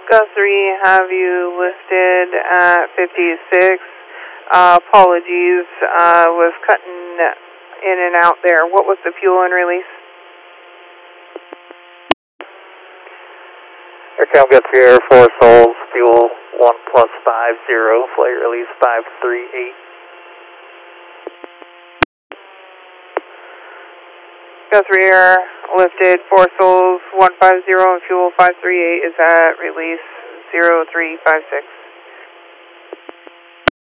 Gus 3, have you lifted at 56? Apologies, was cutting in and out there. What was the fuel and release? Aircam Gus 3 Air 4 Sols, fuel 1+50, flight release 538. Gus 3 Air, lifted 4 Sols, 150 and fuel 538 is at release 0356.